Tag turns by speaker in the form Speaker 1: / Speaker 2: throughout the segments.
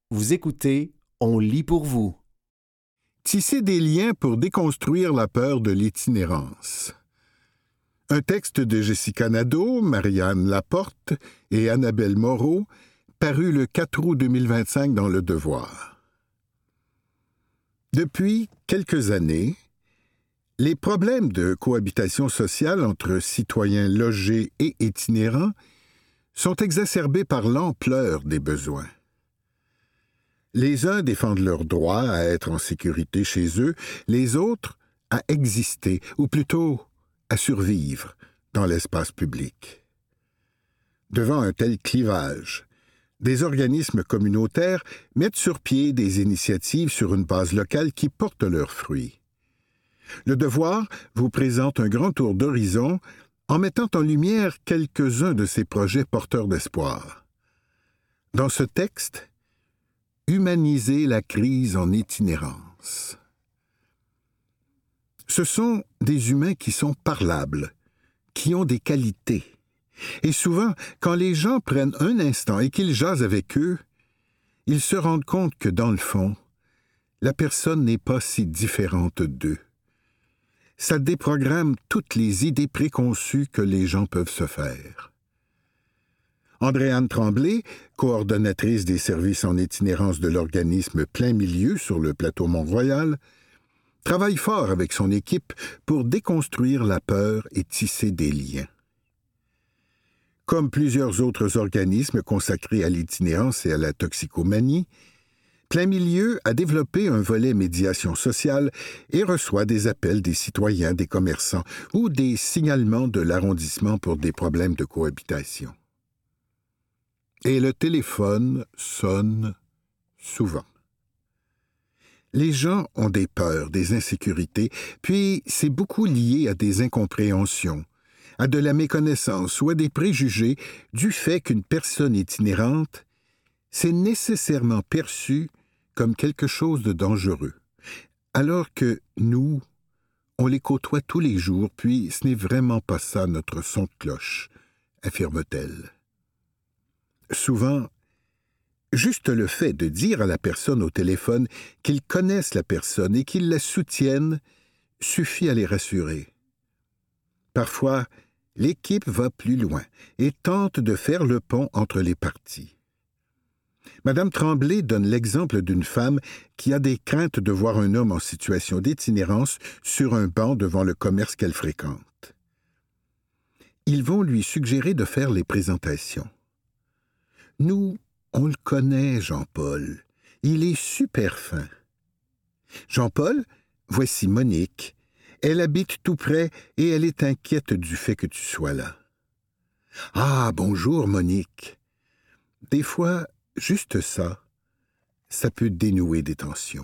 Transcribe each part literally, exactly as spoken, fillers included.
Speaker 1: Vous écoutez, on lit pour vous.
Speaker 2: Tisser des liens pour déconstruire la peur de l'itinérance. Un texte de Jessica Nadeau, Marianne Laporte et Annabelle Moreau, paru le quatre août deux mille vingt-cinq dans Le Devoir. Depuis quelques années, les problèmes de cohabitation sociale entre citoyens logés et itinérants sont exacerbés par l'ampleur des besoins. Les uns défendent leur droit à être en sécurité chez eux, les autres à exister, ou plutôt à survivre dans l'espace public. Devant un tel clivage, des organismes communautaires mettent sur pied des initiatives sur une base locale qui portent leurs fruits. Le Devoir vous présente un grand tour d'horizon en mettant en lumière quelques-uns de ces projets porteurs d'espoir. Dans ce texte, humaniser la crise en itinérance. Ce sont des humains qui sont parlables, qui ont des qualités. Et souvent, quand les gens prennent un instant et qu'ils jasent avec eux, ils se rendent compte que, dans le fond, la personne n'est pas si différente d'eux. Ça déprogramme toutes les idées préconçues que les gens peuvent se faire. Andréane Tremblay, coordonnatrice des services en itinérance de l'organisme Plein Milieu sur le plateau Mont-Royal, travaille fort avec son équipe pour déconstruire la peur et tisser des liens. Comme plusieurs autres organismes consacrés à l'itinérance et à la toxicomanie, Plein Milieu a développé un volet médiation sociale et reçoit des appels des citoyens, des commerçants ou des signalements de l'arrondissement pour des problèmes de cohabitation. Et le téléphone sonne souvent. Les gens ont des peurs, des insécurités, puis c'est beaucoup lié à des incompréhensions, à de la méconnaissance ou à des préjugés du fait qu'une personne itinérante, c'est nécessairement perçu comme quelque chose de dangereux, alors que nous, on les côtoie tous les jours, puis ce n'est vraiment pas ça notre son de cloche, affirme-t-elle. Souvent, juste le fait de dire à la personne au téléphone qu'ils connaissent la personne et qu'ils la soutiennent suffit à les rassurer. Parfois, l'équipe va plus loin et tente de faire le pont entre les parties. Madame Tremblay donne l'exemple d'une femme qui a des craintes de voir un homme en situation d'itinérance sur un banc devant le commerce qu'elle fréquente. Ils vont lui suggérer de faire les présentations. Nous, on le connaît, Jean-Paul. Il est super fin. Jean-Paul, voici Monique. Elle habite tout près et elle est inquiète du fait que tu sois là. Ah, bonjour, Monique. Des fois, juste ça, ça peut dénouer des tensions.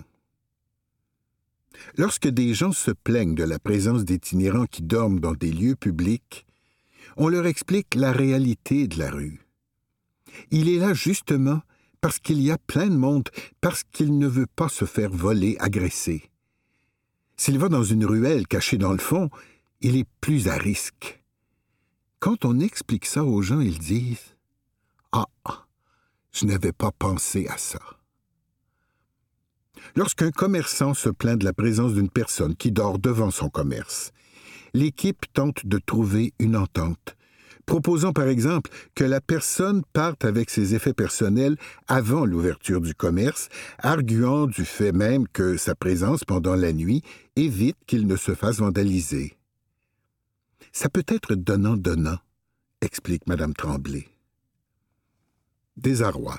Speaker 2: Lorsque des gens se plaignent de la présence d'itinérants qui dorment dans des lieux publics, on leur explique la réalité de la rue. Il est là justement parce qu'il y a plein de monde, parce qu'il ne veut pas se faire voler, agresser. S'il va dans une ruelle cachée dans le fond, il est plus à risque. Quand on explique ça aux gens, ils disent « Ah, je n'avais pas pensé à ça. » Lorsqu'un commerçant se plaint de la présence d'une personne qui dort devant son commerce, l'équipe tente de trouver une entente, proposant par exemple que la personne parte avec ses effets personnels avant l'ouverture du commerce, arguant du fait même que sa présence pendant la nuit évite qu'il ne se fasse vandaliser. Ça peut être donnant-donnant, explique Madame Tremblay. Désarroi.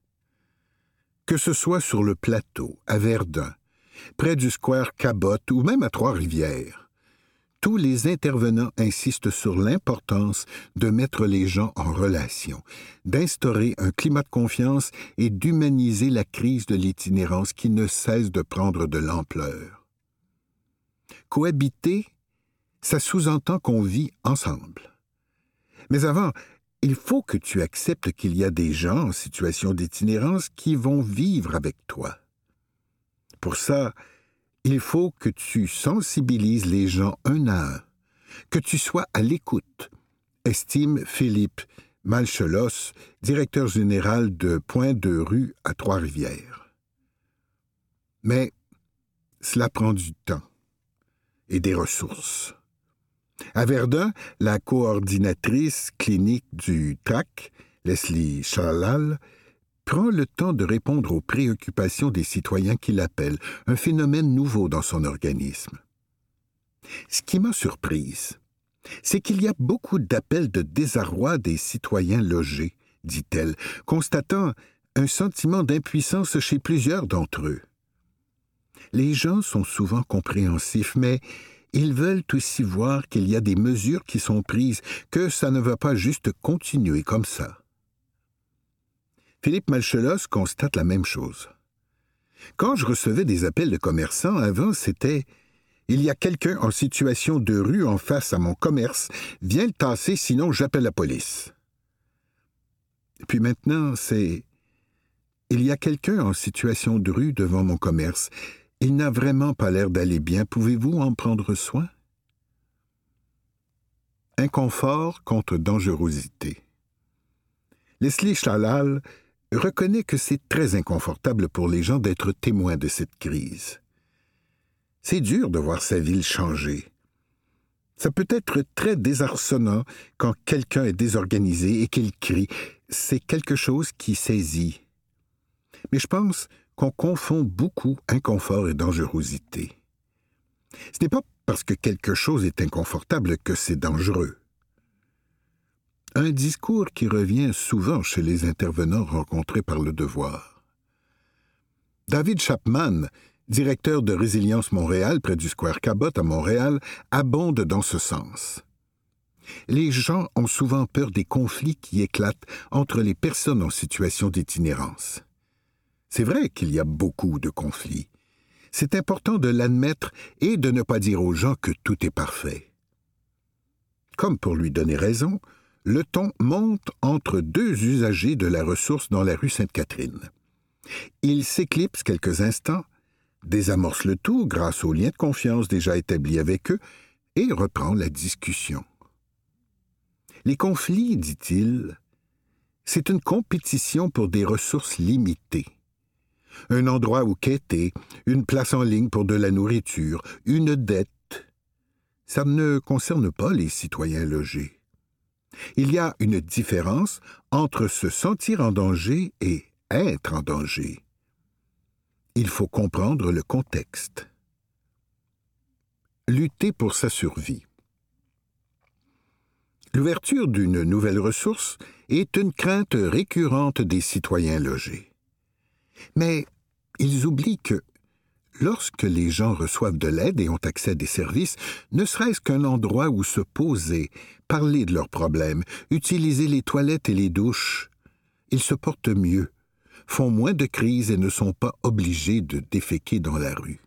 Speaker 2: Que ce soit sur le plateau, à Verdun, près du square Cabot ou même à Trois-Rivières, tous les intervenants insistent sur l'importance de mettre les gens en relation, d'instaurer un climat de confiance et d'humaniser la crise de l'itinérance qui ne cesse de prendre de l'ampleur. Cohabiter, ça sous-entend qu'on vit ensemble. Mais avant, il faut que tu acceptes qu'il y a des gens en situation d'itinérance qui vont vivre avec toi. Pour ça, il faut que tu sensibilises les gens un à un, que tu sois à l'écoute, estime Philippe Malchelos, directeur général de Point de Rue à Trois-Rivières. Mais cela prend du temps et des ressources. À Verdun, la coordinatrice clinique du T R A C, Leslie Chalal, prend le temps de répondre aux préoccupations des citoyens qui l'appellent, un phénomène nouveau dans son organisme. Ce qui m'a surprise, c'est qu'il y a beaucoup d'appels de désarroi des citoyens logés, dit-elle, constatant un sentiment d'impuissance chez plusieurs d'entre eux. Les gens sont souvent compréhensifs, mais ils veulent aussi voir qu'il y a des mesures qui sont prises, que ça ne va pas juste continuer comme ça. Philippe Malchelos constate la même chose. Quand je recevais des appels de commerçants, avant, c'était « Il y a quelqu'un en situation de rue en face à mon commerce, viens le tasser, sinon j'appelle la police. » Puis maintenant, c'est « Il y a quelqu'un en situation de rue devant mon commerce. Il n'a vraiment pas l'air d'aller bien. Pouvez-vous en prendre soin? » Inconfort contre dangerosité. Leslie Chalal reconnaît que c'est très inconfortable pour les gens d'être témoins de cette crise. C'est dur de voir sa ville changer. Ça peut être très désarçonnant quand quelqu'un est désorganisé et qu'il crie. C'est quelque chose qui saisit. Mais je pense qu'on confond beaucoup inconfort et dangerosité. Ce n'est pas parce que quelque chose est inconfortable que c'est dangereux. Un discours qui revient souvent chez les intervenants rencontrés par Le Devoir. David Chapman, directeur de Résilience Montréal près du Square Cabot à Montréal, abonde dans ce sens. Les gens ont souvent peur des conflits qui éclatent entre les personnes en situation d'itinérance. C'est vrai qu'il y a beaucoup de conflits. C'est important de l'admettre et de ne pas dire aux gens que tout est parfait. Comme pour lui donner raison, le ton monte entre deux usagers de la ressource dans la rue Sainte-Catherine. Il s'éclipse quelques instants, désamorce le tout grâce aux liens de confiance déjà établis avec eux et reprend la discussion. Les conflits, dit-il, c'est une compétition pour des ressources limitées. Un endroit où quêter, une place en ligne pour de la nourriture, une dette. Ça ne concerne pas les citoyens logés. Il y a une différence entre se sentir en danger et être en danger. Il faut comprendre le contexte. Lutter pour sa survie. L'ouverture d'une nouvelle ressource est une crainte récurrente des citoyens logés. Mais ils oublient que, lorsque les gens reçoivent de l'aide et ont accès à des services, ne serait-ce qu'un endroit où se poser, parler de leurs problèmes, utiliser les toilettes et les douches, ils se portent mieux, font moins de crises et ne sont pas obligés de déféquer dans la rue.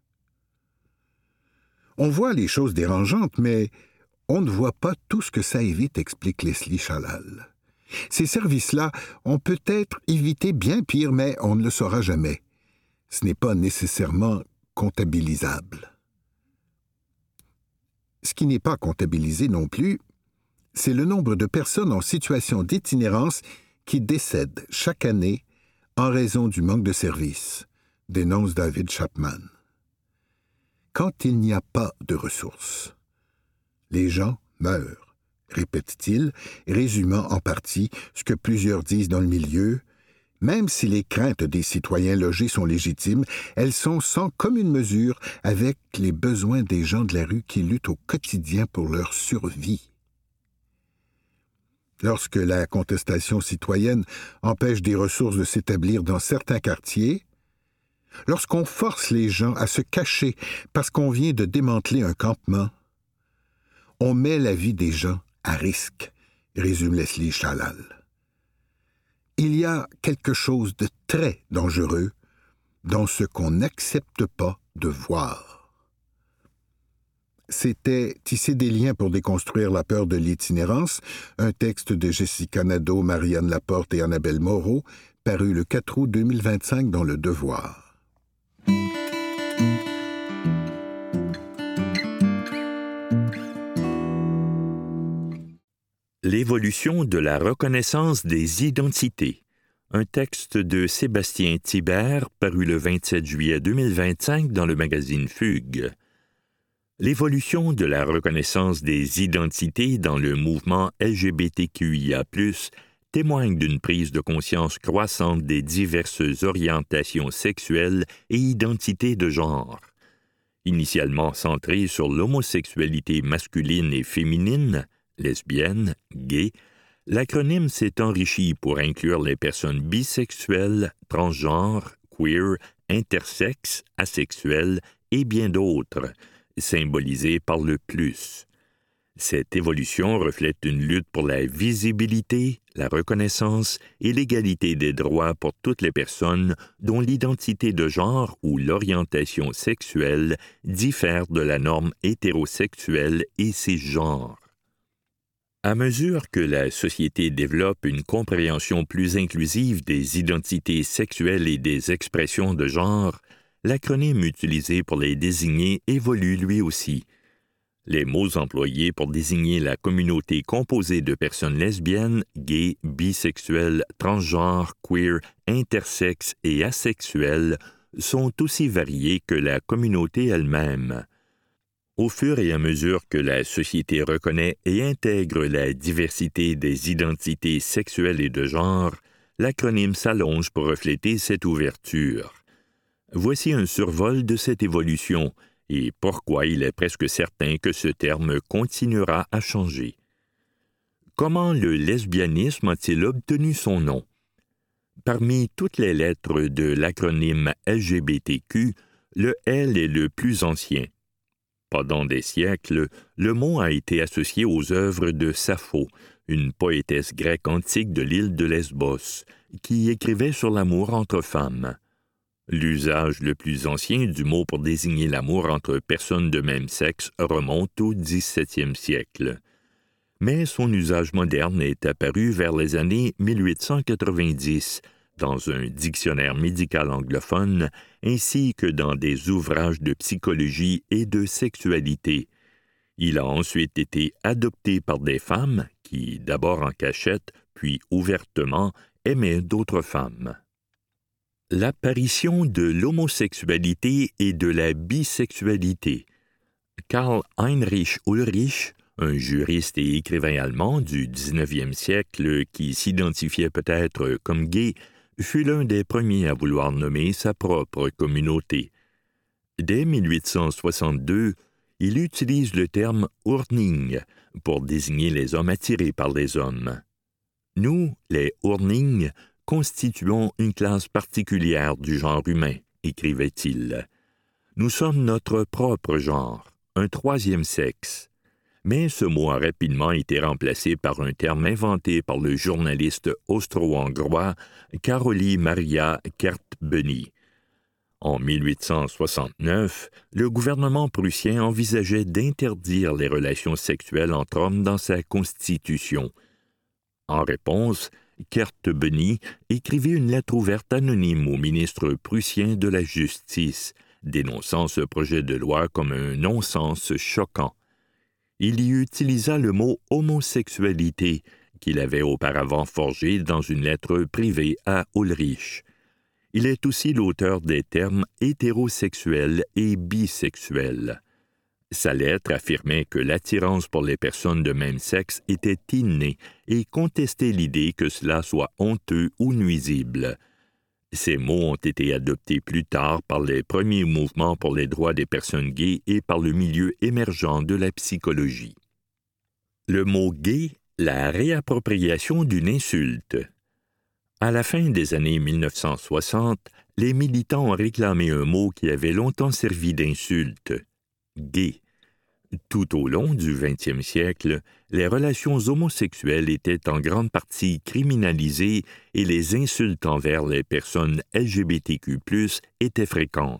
Speaker 2: On voit les choses dérangeantes, mais on ne voit pas tout ce que ça évite, explique Leslie Chalal. Ces services-là ont peut-être évité bien pire, mais on ne le saura jamais. Ce n'est pas nécessairement comptabilisable. Ce qui n'est pas comptabilisé non plus, c'est le nombre de personnes en situation d'itinérance qui décèdent chaque année en raison du manque de services, dénonce David Chapman. Quand il n'y a pas de ressources, les gens meurent, répète-t-il, résumant en partie ce que plusieurs disent dans le milieu. Même si les craintes des citoyens logés sont légitimes, elles sont sans commune mesure avec les besoins des gens de la rue qui luttent au quotidien pour leur survie. Lorsque la contestation citoyenne empêche des ressources de s'établir dans certains quartiers, lorsqu'on force les gens à se cacher parce qu'on vient de démanteler un campement, on met la vie des gens à risque, résume Leslie Chalal. Il y a quelque chose de très dangereux dans ce qu'on n'accepte pas de voir. C'était Tisser des liens pour déconstruire la peur de l'itinérance, un texte de Jessica Nadeau, Marianne Laporte et Annabelle Moreau, paru le quatre août deux mille vingt-cinq dans Le Devoir.
Speaker 3: L'évolution de la reconnaissance des identités. Un texte de Sébastien Thibert paru le vingt-sept juillet deux mille vingt-cinq dans le magazine Fugue. L'évolution de la reconnaissance des identités dans le mouvement L G B T Q I A plus, témoigne d'une prise de conscience croissante des diverses orientations sexuelles et identités de genre. Initialement centrée sur l'homosexualité masculine et féminine, lesbienne, gay, l'acronyme s'est enrichi pour inclure les personnes bisexuelles, transgenres, queer, intersexes, asexuelles et bien d'autres, symbolisées par le plus. Cette évolution reflète une lutte pour la visibilité, la reconnaissance et l'égalité des droits pour toutes les personnes dont l'identité de genre ou l'orientation sexuelle diffère de la norme hétérosexuelle et cisgenre. À mesure que la société développe une compréhension plus inclusive des identités sexuelles et des expressions de genre, l'acronyme utilisé pour les désigner évolue lui aussi. Les mots employés pour désigner la communauté composée de personnes lesbiennes, gays, bisexuelles, transgenres, queer, intersexes et asexuelles sont aussi variés que la communauté elle-même. Au fur et à mesure que la société reconnaît et intègre la diversité des identités sexuelles et de genre, l'acronyme s'allonge pour refléter cette ouverture. Voici un survol de cette évolution et pourquoi il est presque certain que ce terme continuera à changer. Comment le lesbianisme a-t-il obtenu son nom? Parmi toutes les lettres de l'acronyme L G B T Q, le L est le plus ancien. Pendant des siècles, le mot a été associé aux œuvres de Sappho, une poétesse grecque antique de l'île de Lesbos, qui écrivait sur l'amour entre femmes. L'usage le plus ancien du mot pour désigner l'amour entre personnes de même sexe remonte au dix-septième siècle. Mais son usage moderne est apparu vers les années mille huit cent quatre-vingt-dix, dans un dictionnaire médical anglophone, ainsi que dans des ouvrages de psychologie et de sexualité. Il a ensuite été adopté par des femmes qui, d'abord en cachette, puis ouvertement, aimaient d'autres femmes. L'apparition de l'homosexualité et de la bisexualité. Karl Heinrich Ulrich, un juriste et écrivain allemand du dix-neuvième siècle qui s'identifiait peut-être comme gay, fut l'un des premiers à vouloir nommer sa propre communauté. Dès mille huit cent soixante-deux, il utilise le terme « Urning » pour désigner les hommes attirés par les hommes. Nous, les Urning, constituons une classe particulière du genre humain, écrivait-il. Nous sommes notre propre genre, un troisième sexe. Mais ce mot a rapidement été remplacé par un terme inventé par le journaliste austro-hongrois Károly Mária Kertbeny. En mille huit cent soixante-neuf, le gouvernement prussien envisageait d'interdire les relations sexuelles entre hommes dans sa constitution. En réponse, Kertbeny écrivit une lettre ouverte anonyme au ministre prussien de la Justice, dénonçant ce projet de loi comme un non-sens choquant. Il y utilisa le mot « homosexualité » qu'il avait auparavant forgé dans une lettre privée à Ulrich. Il est aussi l'auteur des termes hétérosexuel et bisexuel. Sa lettre affirmait que l'attirance pour les personnes de même sexe était innée et contestait l'idée que cela soit honteux ou nuisible. Ces mots ont été adoptés plus tard par les premiers mouvements pour les droits des personnes gays et par le milieu émergent de la psychologie. Le mot « gay », la réappropriation d'une insulte. À la fin des années mille neuf cent soixante, les militants ont réclamé un mot qui avait longtemps servi d'insulte, « gay ». Tout au long du vingtième siècle, les relations homosexuelles étaient en grande partie criminalisées et les insultes envers les personnes L G B T Q plus, étaient fréquentes.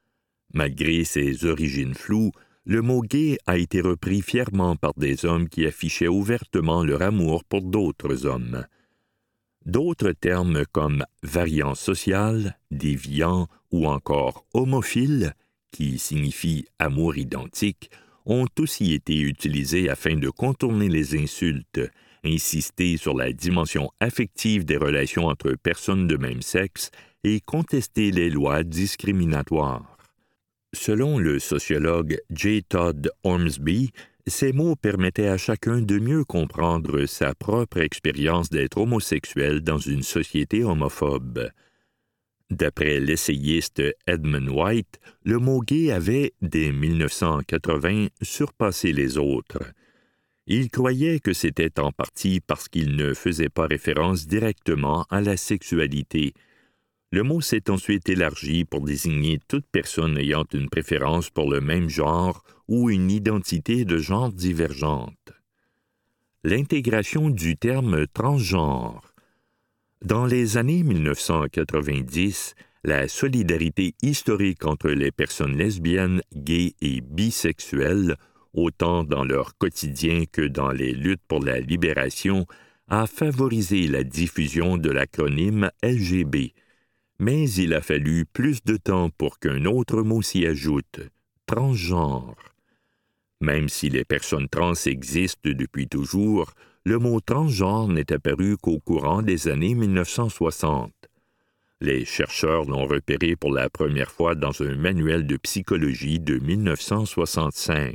Speaker 3: Malgré ses origines floues, le mot « gay » a été repris fièrement par des hommes qui affichaient ouvertement leur amour pour d'autres hommes. D'autres termes comme « variant social »,« déviant » ou encore « homophile », qui signifie « amour identique », ont aussi été utilisés afin de contourner les insultes, insister sur la dimension affective des relations entre personnes de même sexe et contester les lois discriminatoires. Selon le sociologue J. Todd Ormsby, ces mots permettaient à chacun de mieux comprendre sa propre expérience d'être homosexuel dans une société homophobe. D'après l'essayiste Edmund White, le mot gay avait, dès mille neuf cent quatre-vingts, surpassé les autres. Il croyait que c'était en partie parce qu'il ne faisait pas référence directement à la sexualité. Le mot s'est ensuite élargi pour désigner toute personne ayant une préférence pour le même genre ou une identité de genre divergente. L'intégration du terme transgenre. Dans les années mille neuf cent quatre-vingt-dix, la solidarité historique entre les personnes lesbiennes, gays et bisexuelles, autant dans leur quotidien que dans les luttes pour la libération, a favorisé la diffusion de l'acronyme L G B. Mais il a fallu plus de temps pour qu'un autre mot s'y ajoute, transgenre. Même si les personnes trans existent depuis toujours, le mot transgenre n'est apparu qu'au courant des années mille neuf cent soixante. Les chercheurs l'ont repéré pour la première fois dans un manuel de psychologie de mille neuf cent soixante-cinq.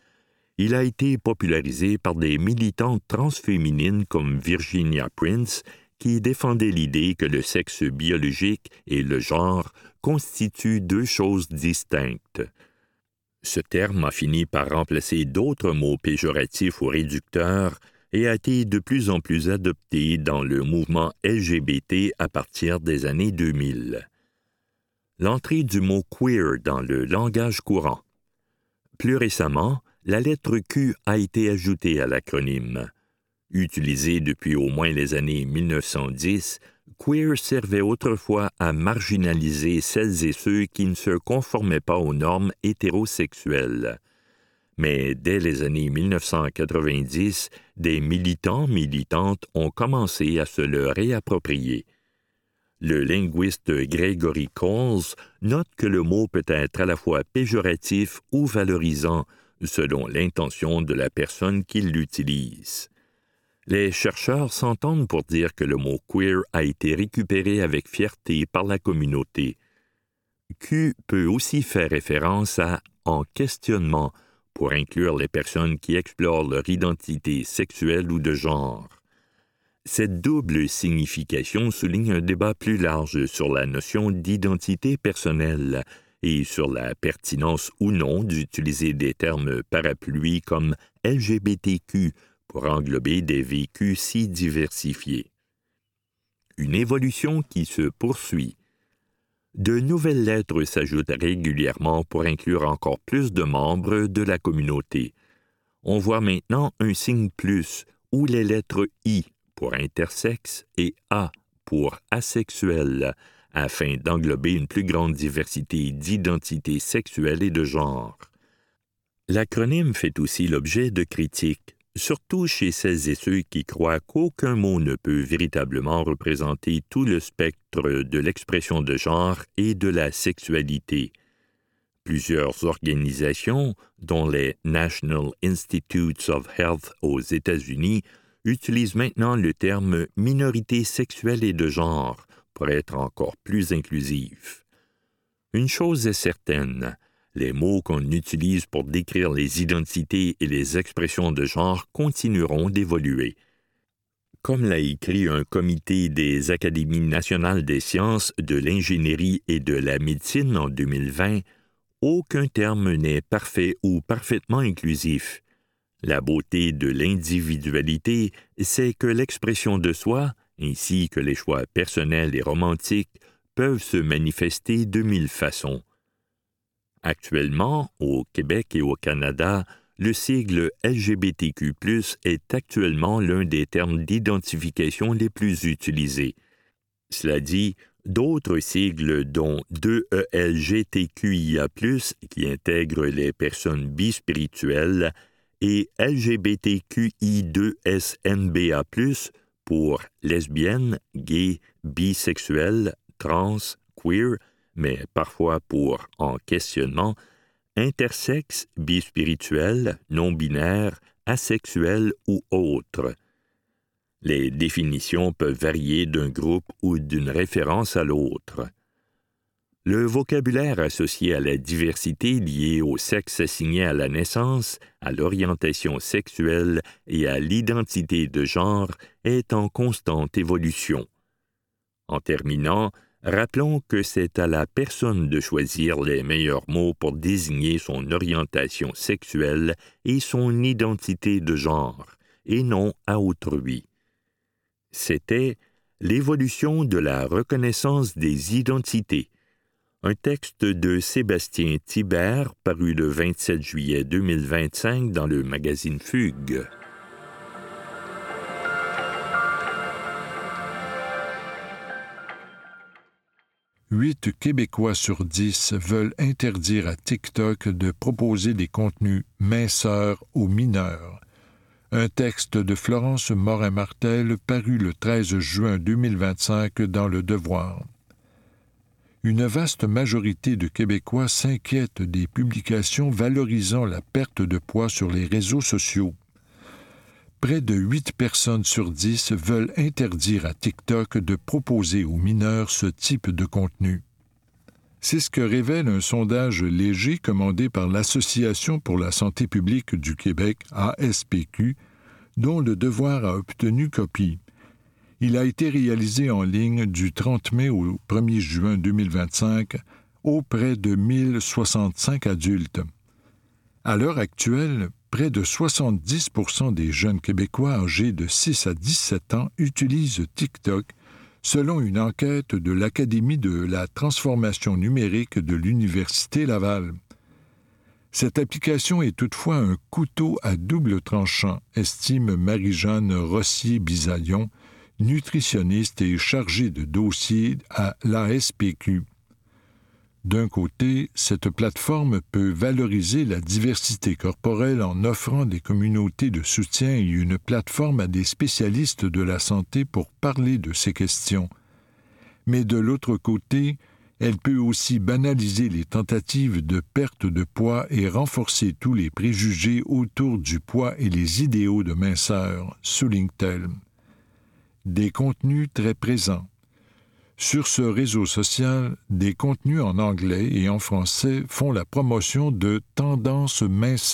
Speaker 3: Il a été popularisé par des militantes transféminines comme Virginia Prince, qui défendait l'idée que le sexe biologique et le genre constituent deux choses distinctes. Ce terme a fini par remplacer d'autres mots péjoratifs ou réducteurs et a été de plus en plus adopté dans le mouvement L G B T à partir des années deux mille. L'entrée du mot queer dans le langage courant. Plus récemment, la lettre Q a été ajoutée à l'acronyme. Utilisé depuis au moins les années mille neuf cent dix, queer servait autrefois à marginaliser celles et ceux qui ne se conformaient pas aux normes hétérosexuelles. Mais dès les années mille neuf cent quatre-vingt-dix, des militants militantes ont commencé à se le réapproprier. Le linguiste Gregory Coles note que le mot peut être à la fois péjoratif ou valorisant, selon l'intention de la personne qui l'utilise. Les chercheurs s'entendent pour dire que le mot queer a été récupéré avec fierté par la communauté. Q peut aussi faire référence à « en questionnement » pour inclure les personnes qui explorent leur identité sexuelle ou de genre. Cette double signification souligne un débat plus large sur la notion d'identité personnelle et sur la pertinence ou non d'utiliser des termes parapluies comme L G B T Q pour englober des vécus si diversifiés. Une évolution qui se poursuit. De nouvelles lettres s'ajoutent régulièrement pour inclure encore plus de membres de la communauté. On voit maintenant un signe plus ou les lettres I pour intersexe et A pour asexuel, afin d'englober une plus grande diversité d'identités sexuelles et de genre. L'acronyme fait aussi l'objet de critiques, surtout chez celles et ceux qui croient qu'aucun mot ne peut véritablement représenter tout le spectre de l'expression de genre et de la sexualité. Plusieurs organisations, dont les National Institutes of Health aux États-Unis, utilisent maintenant le terme « minorité sexuelle et de genre » pour être encore plus inclusif. Une chose est certaine, les mots qu'on utilise pour décrire les identités et les expressions de genre continueront d'évoluer. Comme l'a écrit un comité des Académies nationales des sciences, de l'ingénierie et de la médecine en deux mille vingt, aucun terme n'est parfait ou parfaitement inclusif. La beauté de l'individualité, c'est que l'expression de soi, ainsi que les choix personnels et romantiques, peuvent se manifester de mille façons. Actuellement, au Québec et au Canada, le sigle L G B T Q plus, est actuellement l'un des termes d'identification les plus utilisés. Cela dit, d'autres sigles, dont deux E L G T Q I A plus, qui intègrent les personnes bispirituelles, et L G B T Q I deux S N B A plus, pour lesbiennes, gays, bisexuels, trans, queer, mais parfois pour en questionnement, intersexe, bispirituel, non-binaire, asexuel ou autre. Les définitions peuvent varier d'un groupe ou d'une référence à l'autre. Le vocabulaire associé à la diversité liée au sexe assigné à la naissance, à l'orientation sexuelle et à l'identité de genre est en constante évolution. En terminant, rappelons que c'est à la personne de choisir les meilleurs mots pour désigner son orientation sexuelle et son identité de genre, et non à autrui. C'était « L'évolution de la reconnaissance des identités », un texte de Sébastien Thibert paru le vingt-sept juillet deux mille vingt-cinq dans le magazine Fugue.
Speaker 4: Huit Québécois sur dix veulent interdire à TikTok de proposer des contenus minceurs aux mineurs. Un texte de Florence Morin-Martel paru le treize juin deux mille vingt-cinq dans Le Devoir. Une vaste majorité de Québécois s'inquiètent des publications valorisant la perte de poids sur les réseaux sociaux. Près de huit personnes sur dix veulent interdire à TikTok de proposer aux mineurs ce type de contenu. C'est ce que révèle un sondage léger commandé par l'Association pour la santé publique du Québec, A S P Q, dont Le Devoir a obtenu copie. Il a été réalisé en ligne du trente mai au premier juin deux mille vingt-cinq auprès de mille soixante-cinq adultes. À l'heure actuelle, près de soixante-dix pour cent des jeunes Québécois âgés de six à dix-sept ans utilisent TikTok, selon une enquête de l'Académie de la transformation numérique de l'Université Laval. Cette application est toutefois un couteau à double tranchant, estime Marie-Jeanne Rossier-Bisaillon, nutritionniste et chargée de dossier à l'A S P Q. D'un côté, cette plateforme peut valoriser la diversité corporelle en offrant des communautés de soutien et une plateforme à des spécialistes de la santé pour parler de ces questions. Mais de l'autre côté, elle peut aussi banaliser les tentatives de perte de poids et renforcer tous les préjugés autour du poids et les idéaux de minceur, souligne-t-elle. Des contenus très présents. Sur ce réseau social, des contenus en anglais et en français font la promotion de « tendances minceur »,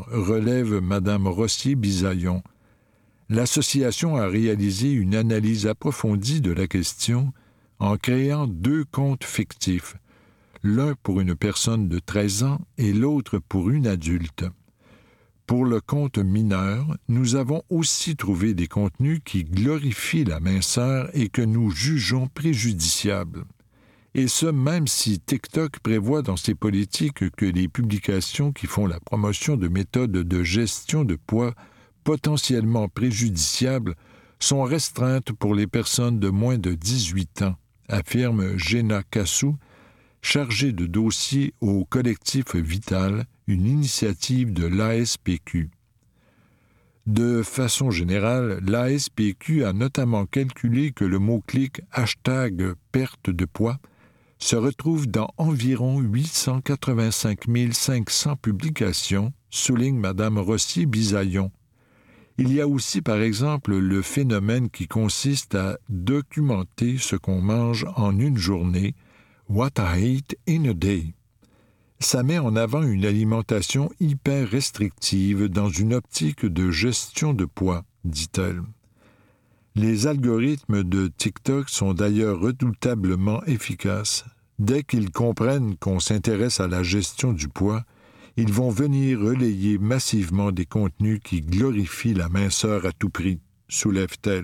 Speaker 4: relève Mme Rossier-Bisaillon. L'association a réalisé une analyse approfondie de la question en créant deux comptes fictifs, l'un pour une personne de treize ans et l'autre pour une adulte. Pour le compte mineur, nous avons aussi trouvé des contenus qui glorifient la minceur et que nous jugeons préjudiciables. Et ce, même si TikTok prévoit dans ses politiques que les publications qui font la promotion de méthodes de gestion de poids potentiellement préjudiciables sont restreintes pour les personnes de moins de dix-huit ans, affirme Géna Cassou, chargée de dossier au collectif Vital, une initiative de l'A S P Q. De façon générale, l'A S P Q a notamment calculé que le mot-clic hashtag perte de poids se retrouve dans environ huit cent quatre-vingt-cinq mille cinq cents publications, souligne Mme Rossier-Bisaillon. Il y a aussi, par exemple, le phénomène qui consiste à documenter ce qu'on mange en une journée, What I Ate in a Day. Ça met en avant une alimentation hyper restrictive dans une optique de gestion de poids, dit-elle. Les algorithmes de TikTok sont d'ailleurs redoutablement efficaces. Dès qu'ils comprennent qu'on s'intéresse à la gestion du poids, ils vont venir relayer massivement des contenus qui glorifient la minceur à tout prix, soulève-t-elle.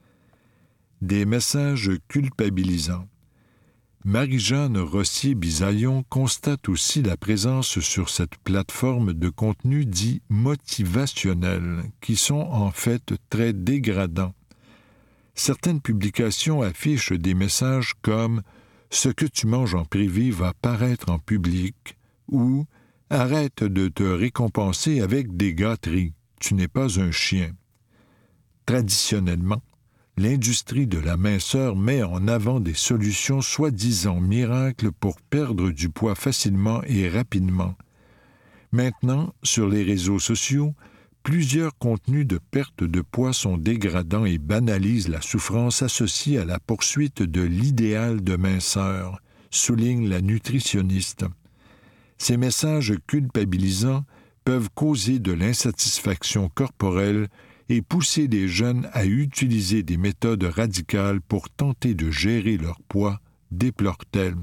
Speaker 4: Des messages culpabilisants. Marie-Jeanne Rossier-Bisaillon constate aussi la présence sur cette plateforme de contenus dits motivationnels, qui sont en fait très dégradants. Certaines publications affichent des messages comme « Ce que tu manges en privé va paraître en public » ou « Arrête de te récompenser avec des gâteries, tu n'es pas un chien ». Traditionnellement, l'industrie de la minceur met en avant des solutions soi-disant miracles pour perdre du poids facilement et rapidement. Maintenant, sur les réseaux sociaux, Plusieurs contenus de perte de poids sont dégradants et banalisent la souffrance associée à la poursuite de l'idéal de minceur, souligne la nutritionniste. Ces messages culpabilisants peuvent causer de l'insatisfaction corporelle et pousser les jeunes à utiliser des méthodes radicales pour tenter de gérer leur poids, déplore-t-elle.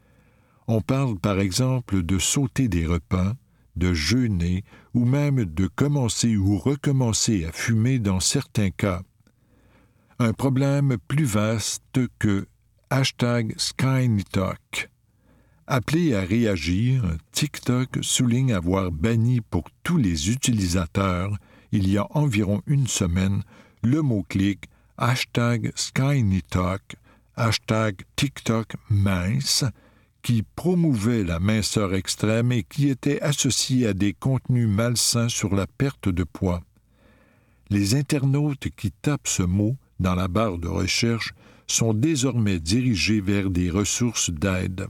Speaker 4: On parle par exemple de sauter des repas, de jeûner ou même de commencer ou recommencer à fumer dans certains cas. Un problème plus vaste que hashtag SkyNitalk. Appelé à réagir, TikTok souligne avoir banni pour tous les utilisateurs, il y a environ une semaine, le mot-clic hashtag SkyNitalk, hashtag TikTok mince, qui promouvait la minceur extrême et qui était associé à des contenus malsains sur la perte de poids. Les internautes qui tapent ce mot dans la barre de recherche sont désormais dirigés vers des ressources d'aide.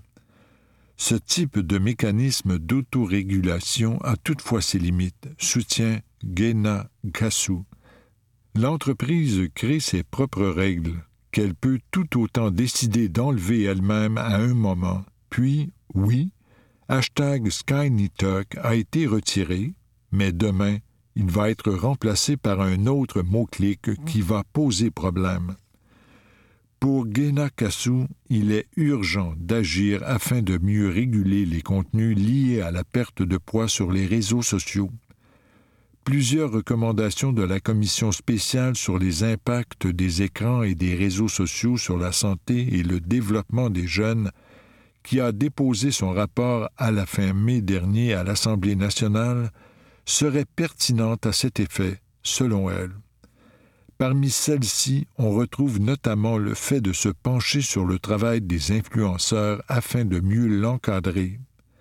Speaker 4: Ce type de mécanisme d'autorégulation a toutefois ses limites, soutient Gena Kasu. L'entreprise crée ses propres règles, qu'elle peut tout autant décider d'enlever elle-même à un moment. Puis, oui, hashtag SkyNitalk a été retiré, mais demain, il va être remplacé par un autre mot-clic qui va poser problème. Pour Gena Kasu, il est urgent d'agir afin de mieux réguler les contenus liés à la perte de poids sur les réseaux sociaux. Plusieurs recommandations de la Commission spéciale sur les impacts des écrans et des réseaux sociaux sur la santé et le développement des jeunes, qui a déposé son rapport à la fin mai dernier à l'Assemblée nationale, seraient pertinentes à cet effet, selon elle. Parmi celles-ci, on retrouve notamment le fait de se pencher sur le travail des influenceurs afin de mieux l'encadrer.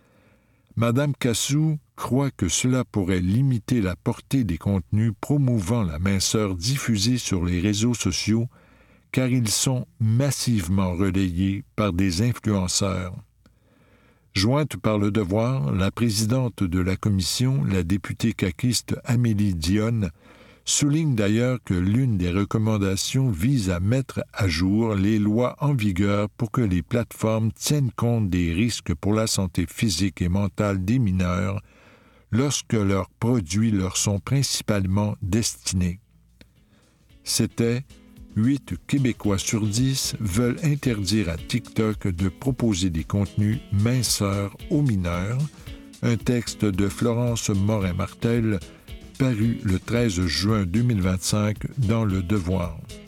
Speaker 4: Madame Kasu croit que cela pourrait limiter la portée des contenus promouvant la minceur diffusés sur les réseaux sociaux, car ils sont massivement relayés par des influenceurs. Jointe par Le Devoir, la présidente de la commission, la députée caquiste Amélie Dionne, souligne d'ailleurs que l'une des recommandations vise à mettre à jour les lois en vigueur pour que les plateformes tiennent compte des risques pour la santé physique et mentale des mineurs lorsque leurs produits leur sont principalement destinés. C'était huit Québécois sur dix veulent interdire à TikTok de proposer des contenus minceurs aux mineurs, un texte de Florence Morin-Martel paru le treize juin deux mille vingt-cinq dans Le Devoir.